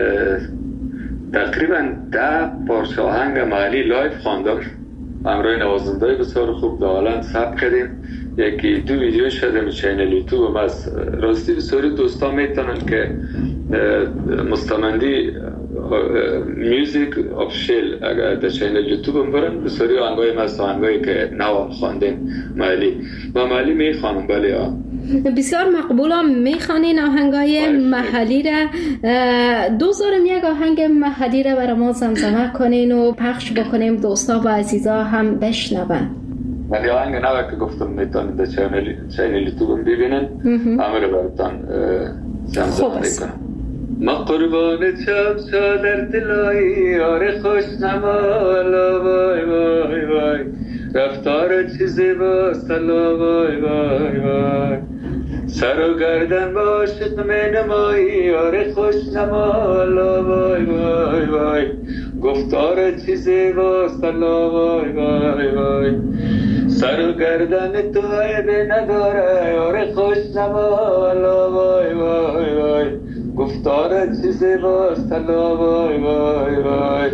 تقریبا ده پارچه آهنگ محلی لایف خواندم همراه نوازنده بسیار خوب دالند ثبت کردیم. یکی دو ویدیو شدیم چینل یوتیوب هم از راستی بسیاری دوستا میتونن که مستمندی میوزیک آفیشیل اگر در چینل یوتیوب هم برن بسیاری آهنگای مست آهنگایی که نو خواندیم محلی و محلی میخوانم بله ها بسیار مقبول هم میخوانین آهنگای محلی را. دوست دارم یک آهنگ محلی را برای ما زمزمه کنین و پخش بکنیم دوستا و عزیزا هم بشنون. ولی آهنگ نوه که گفتم میتونید در چینل یوتیوب ببینن همه رو براتان زمزمه میکنم. ما قربان چمچا در دلایی آره خوش نمالا وای وای وای رفتار چیزی باست لا وای وای وای سر و گردن با عاشق می نمایی آره خوش نمالا وای وای وای گفتار چیزی باست لا وای وای وای سر و گردن تو عیبی نداره آره خوش نمالا وای وای وای گفتار چیزی باست لا وای وای وای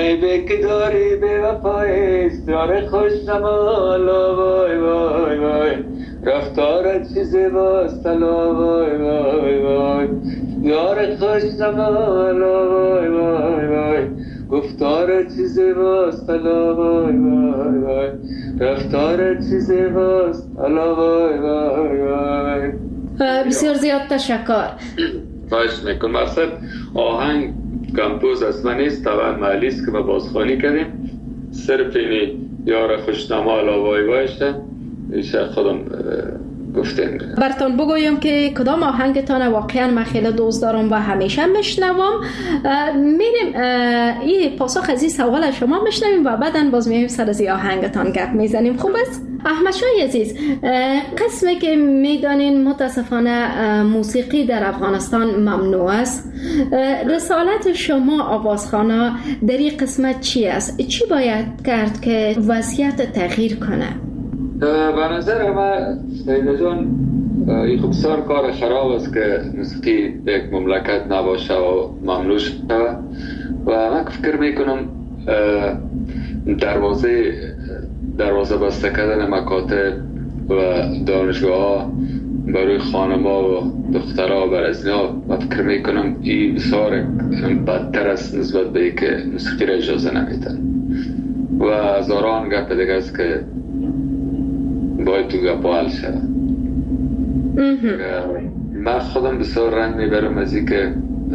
عیبه که داری به وفایست یار خوش نمالا وای وای وای رفتارت چی زیباست الا وای وای وای یار خوش نمالا وای وای وای گفتارت چی زیباست الا وای وای وای رفتارت چی زیباست الا وای وای وای. بسیار زیاد تشکر. خواهش میکنم. مقصد آهنگ کمپوز از من نیست، طبعا محلی است که ما بازخوانی کردیم. صرف اینی یار خوشنما الا وای وایشه ایشه خودم گفتیم. براتون بگویم که کدام آهنگتان واقعا من خیلی دوست دارم و همیشه میشنوم. میریم این پاسخ از این سوال شما میشنویم و بعدا باز میایم سر از این آهنگتان گپ میزنیم. خوب است؟ احمد شاه عزیز، قسمی که میدانین متاسفانه موسیقی در افغانستان ممنوع است، رسالت شما آوازخوانا در این قسمت چی است؟ چی باید کرد که وضعیت تغییر کنه؟ به نظر من سیده جان این خوب بسیار کار خراب است که موسیقی در یک مملکت نباشه و ممنوع شده و من فکر میکنم دروازه دروازه بسته کردن مکاتب و دانشگاه ها برای خانما و دخترها و برزنها من فکر میکنم این بسیار بدتر است نسبت به ای که موسیقی را اجازه نمیدن و هزاران گپ دیگه است که باید تو گپ حل شد. من خودم بسیار رنج میبرم از این که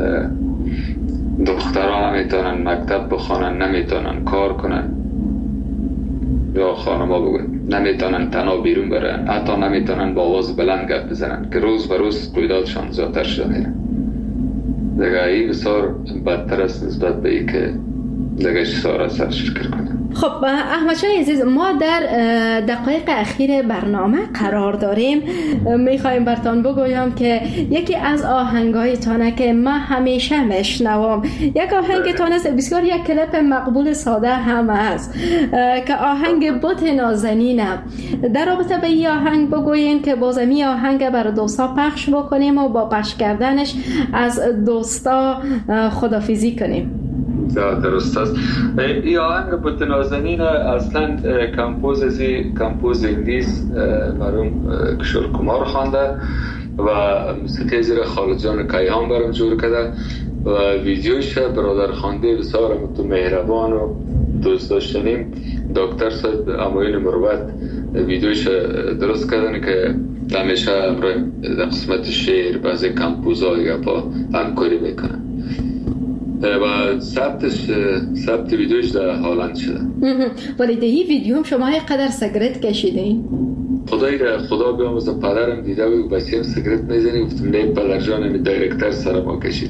دخترها نمیتونن مکتب بخوانن، نمیتونن کار کنن یا خانما بگن نمیتونن تنها بیرون برن، حتی نمیتونن با آواز بلند گپ بزنن که روز به روز رویدادشان زیادتر شده میره. دیگه این بسیار بدتر است نسبت به این که دیگه سارا سرش فکر کنم. خب احمد شاه عزیز، ما در دقایق اخیر برنامه قرار داریم. میخوایم براتون بگویم که یکی از آهنگایتانه که من همیشه میشنوم یک آهنگتان است، بسیار یک کلیپ مقبول ساده هم است که آهنگ بت نازنینم. در رابطه به این آهنگ بگوین که بازمی آهنگ برای دوستا پخش بکنیم و با پخش کردنش از دوستا خدافیزی کنیم. درست است. این آهنگ بت نازنین اصلا کمپوز ازی کمپوز انگلیس مرحوم کشور کمار خوانده و موسیقی زیر خالد جان کیهان برام جور کرده و ویدیوش برادر خوانده بسیار مهربان و دوست داشتنیم دکتر صاحب امایل مروت ویدیوش درست کردن که همیشه در قسمت شعر بعضی کمپوزهای با همکاری میکنن و ثبتش ثبت ویدیوش در هالند شده. ولی در این ویدیو هم شما قدر سیگرت کشیدین؟ خدای خدا بیاموزه پدرم دیده و بچه‌ام سیگرت میزنی، گفتم نه پدر جانم دایرکتر سر ما کشید.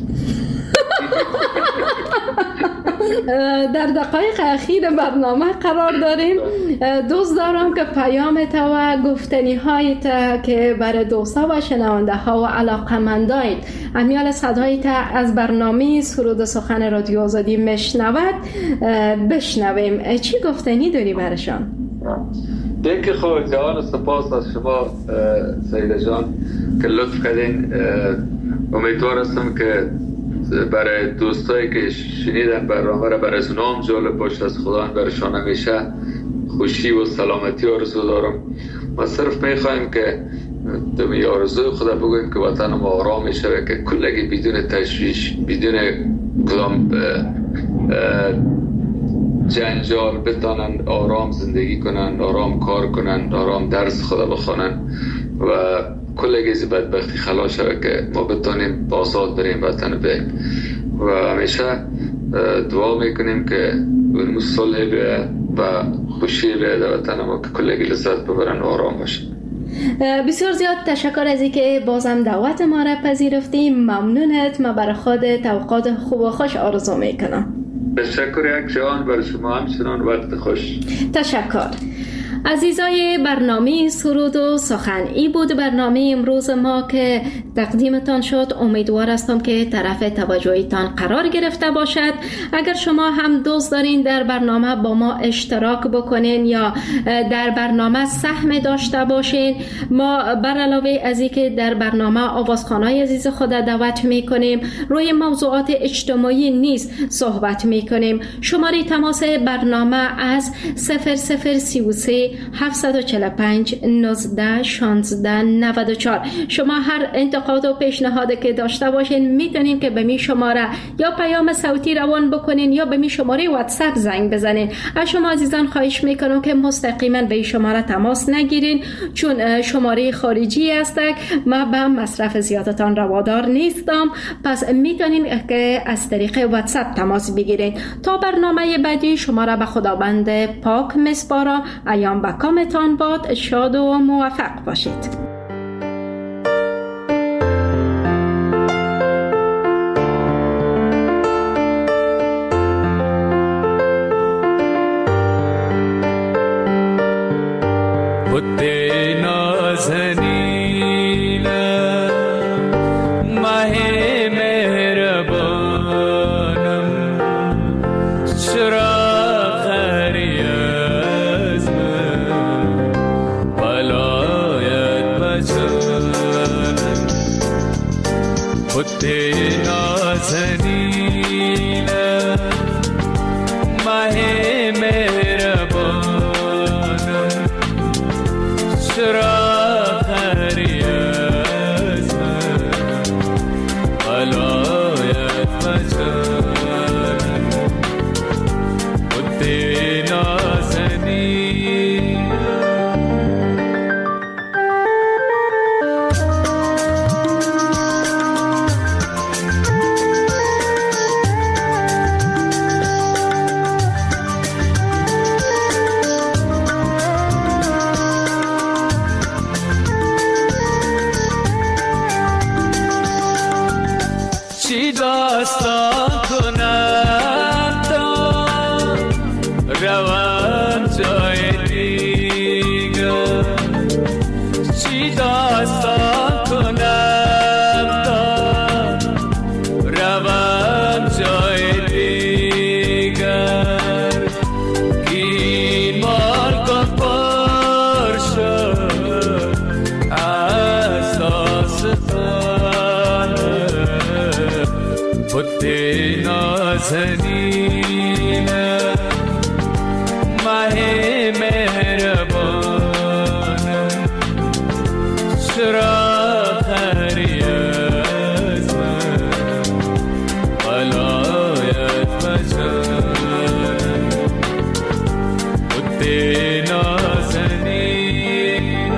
در دقایق اخیر برنامه قرار داریم. دوست دارم که پیامت و گفتنی هایت که برای دوستا و شنونده ها و علاقمندایت امیال صدایت از برنامه سرود سخن رادیو آزادی میشنود بشنویم. چی گفتنی داری برشان؟ دیگه خود جوان سپاس از شما سیده جان که لطف کردین. امیدوار هستم که برای دوستایی که شنیدن برنامه را برای اونام جالب باشه، از خدا برشان همیشه خوشی و سلامتی آرزو دارم. ما صرف میخوایم که دمی آرزوی خدا بگویم که وطن ما آرام میشه که کلگی بدون تشویش بدون کدام جنجال بتانن آرام زندگی کنن، آرام کار کنن، آرام درس خدا بخونن و کلگی از بدبختی خلاص شده که ما بتانیم آزاد بریم وطن بریم و همیشه دعا میکنیم که اون صلح بیاید و خوشی بیاید وطن ما که کلگی لذت ببرن و آرام باشن. بسیار زیاد تشکر از اینکه بازم دعوت ما را پذیرفتیم. ممنونت. ما برای خودت اوقات خوب و خوش آرزو میکنم. تشکر یک جان برای شما همچنان وقت خوش. تشکر. عزیزای برنامه سرود و سخن، ای بود برنامه امروز ما که تقدیمتان شد. امیدوار هستم که طرف توجهتان قرار گرفته باشد. اگر شما هم دوست دارین در برنامه با ما اشتراک بکنین یا در برنامه سهم داشته باشین، ما بر علاوه از اینکه در برنامه آوازخوانای عزیز خود دعوت میکنیم، روی موضوعات اجتماعی نیز صحبت میکنیم. شماره تماس برنامه از صفر صفر سی و سه هفتصد و چهل و پنج نوزده شانزده نود و چهار. شما هر انتقاد و پیشنهادی که داشته باشین میتونین که به می شماره یا پیام صوتی روان بکنین یا به می شماره واتساپ زنگ بزنین. از شما عزیزان خواهش میکنم که مستقیما به این شماره تماس نگیرین، چون شماره خارجی است. ما به مصرف زیادتان روادار نیستم، پس میتونین که از طریق واتساپ تماس بگیرین. تا برنامه بعدی شما را به خداوند پاک میسپارم. ایام به کامتان باد. شاد و موفق باشید. بُدّے نازنین ماہ مہربانم چراغ ریاضم بلایت بجانم. بُدّے نازنین ماہ چراغ ریاض علایت مجانم. بُدّے نازنین داستان کنم تا روم جای دیگر، چی داستان کنم تا روم جای دیگر. این مارگان پر شد از داستان. بُدّے نازنین ماہ مہربانم چراغ ریاض علایت مجانم. بُدّے نازنین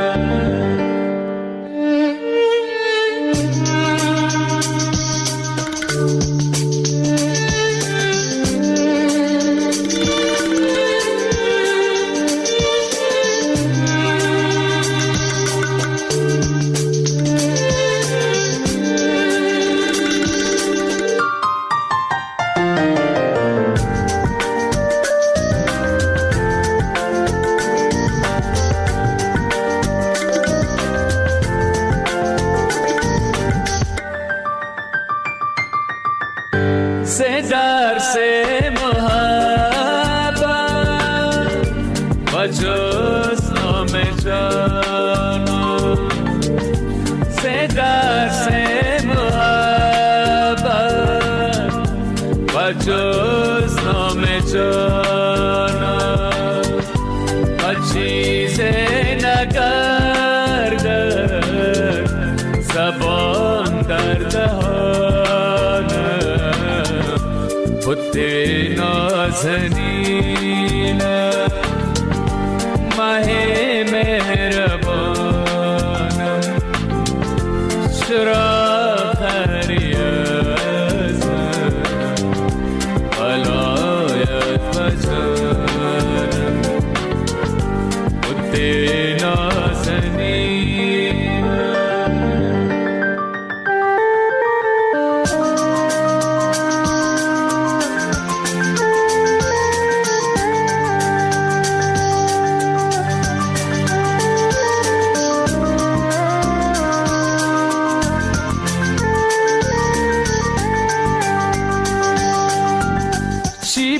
سے در سے محبت بجز نام جانم. سے در سے محبت بجز نام جانم. و چیز نگردد زبان در دهانم. بُدّے نازنین ماہ مہربانم چراغ ریاض علایت مجانم. بُدّے نازنین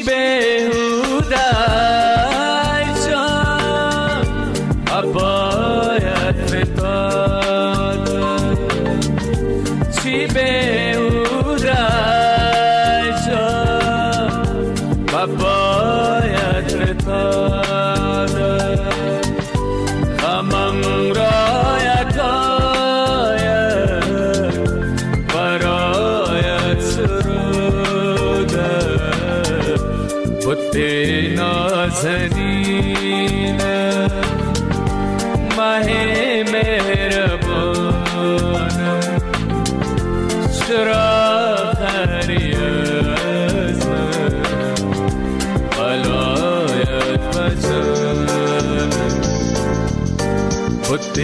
بیهوده ای جان باید فتاد چی بیهوده ای جان باید فتاد غمم را یکایک برایت سروده بت نازنین مه مهربانم چرا خری از من بلایت بجانم بت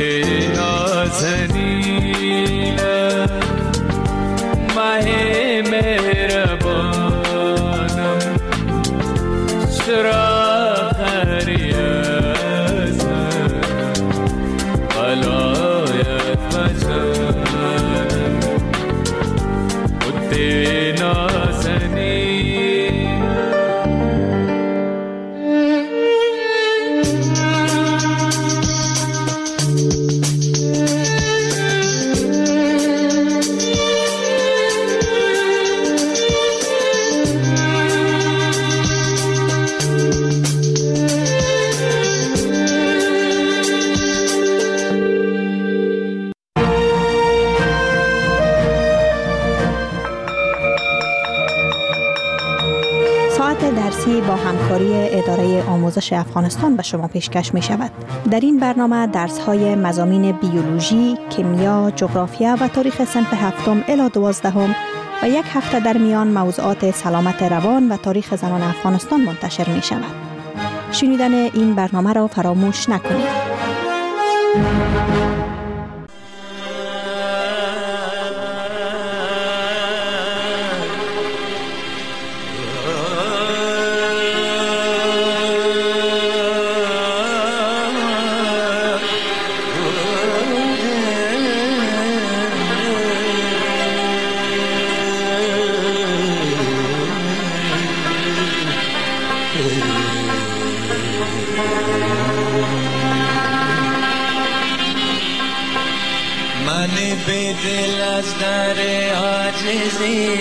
نازنین مه مهربانم چرا خری از من بلایت بجانم بت نازنین درسی با همکاری اداره آموزش افغانستان به شما پیشکش می شود. در این برنامه درس های مضامین بیولوژی، کیمیا، جغرافیا و تاریخ صنف هفتم الی دوازدهم و یک هفته در میان موضوعات سلامت روان و تاریخ زنان افغانستان منتشر می شود. شنیدن این برنامه را فراموش نکنید. من به دل از در عاجزی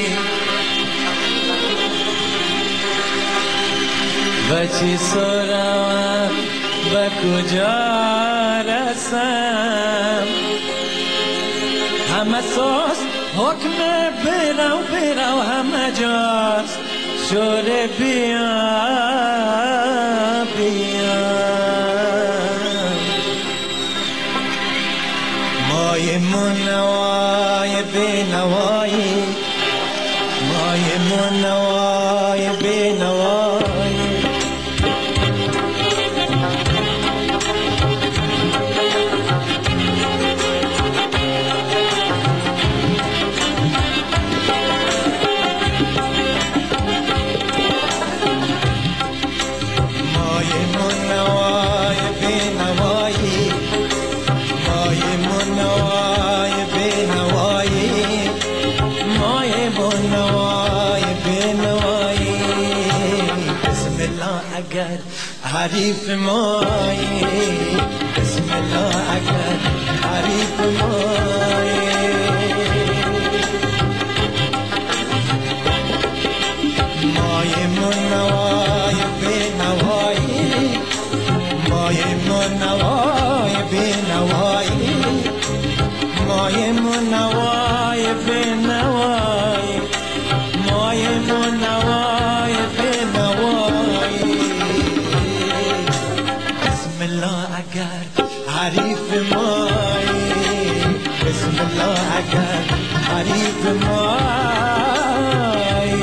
و چی سرم و کجا رسم همه ساز حکم برو برو همه جاست شور بیا بیا مای منوای بنوایی مای منوای بنوایی مای منوای بنوایی مای منوای بنوایی مای منوای بنوایی بسم الله اگر حریف مایی بسم الله اگر حریف مایی مای منوای بنوایی مای منوای بنوایی مای منوای بنوایی مای منوای بنوایی بسم الله اگر حریف مایی بسم الله اگر حریف مایی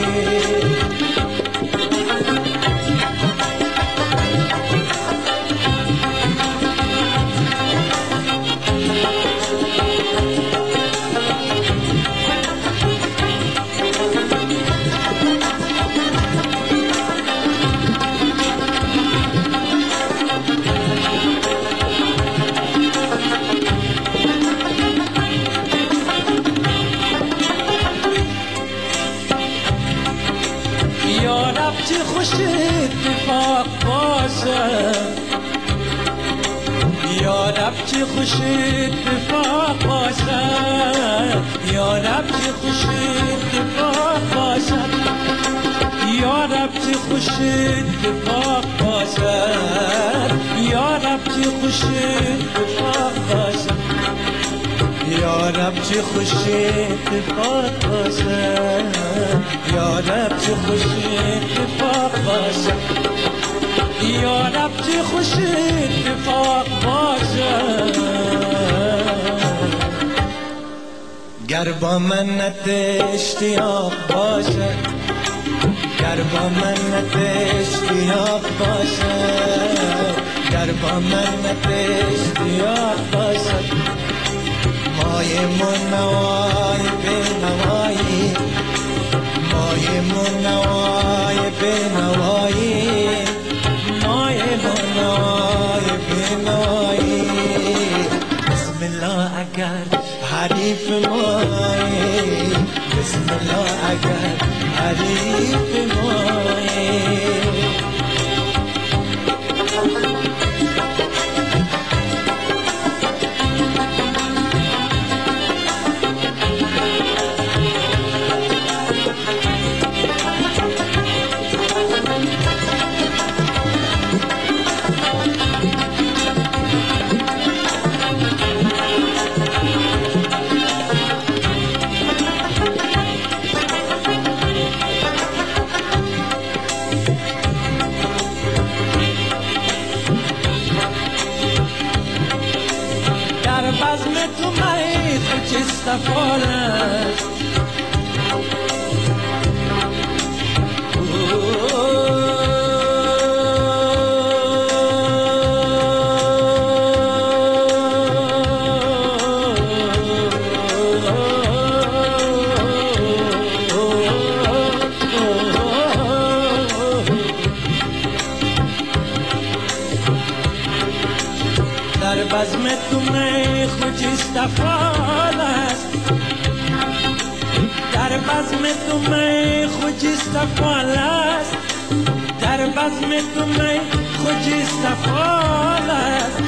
یا رب چه خوش اتفاق باشه، یا رب چه خوش اتفاق باشه، یا رب چه خوش اتفاق باشه، یا رب چه خوش اتفاق باشه، یا رب چه خوش اتفاق باشه، یا رب چه خوش اتفاق باشه، یا رب چه خوش اتفاق باشه، یا رب چه خوش اتفاق باشه. گر با منت اشتیاق باشه، گر با منت اشتیاق باشه، گر با منت اشتیاق باشه، مای منوای به نوایی، مای منوای به نوایی، مای منوای به نوایی. بسم الله اگر حریف مایی، بسم الله اگر حریف مایی. در بزم تو می خجست فال است، در بزم تو می خجست فال است، در بزم تو می خجست فال است.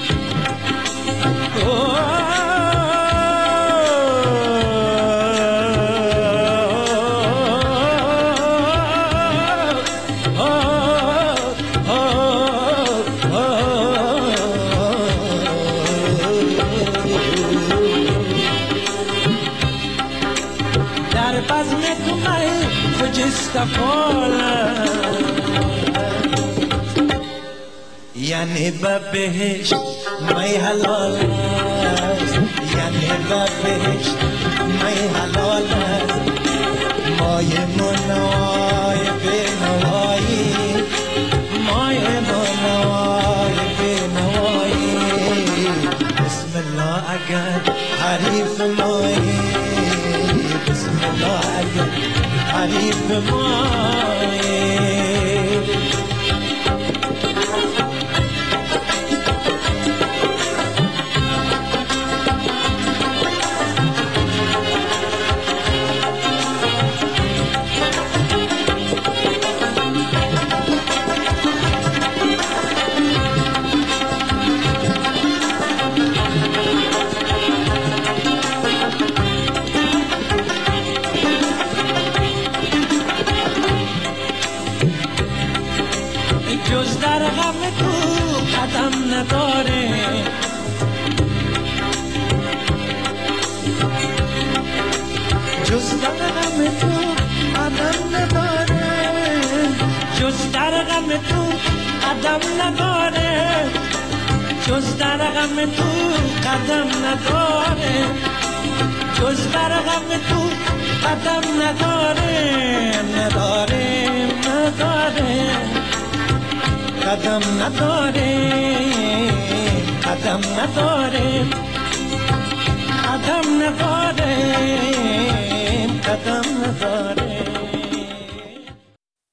یعنی به بهشت می حلال است، یعنی به بهشت می حلال است، مای منوای به نوایی، مای منوای به نوایی. بسم الله اگر حریف مایی، بسم الله اگر حریف مایی. جز در غم تو قدم نداره، جز در غم تو قدم نداره، جز در غم تو قدم نداره، جز در غم تو قدم نداره، جز در غم تو قدم نداره، نداره نداره قدم نداره، قدم نداره، قدم نداره.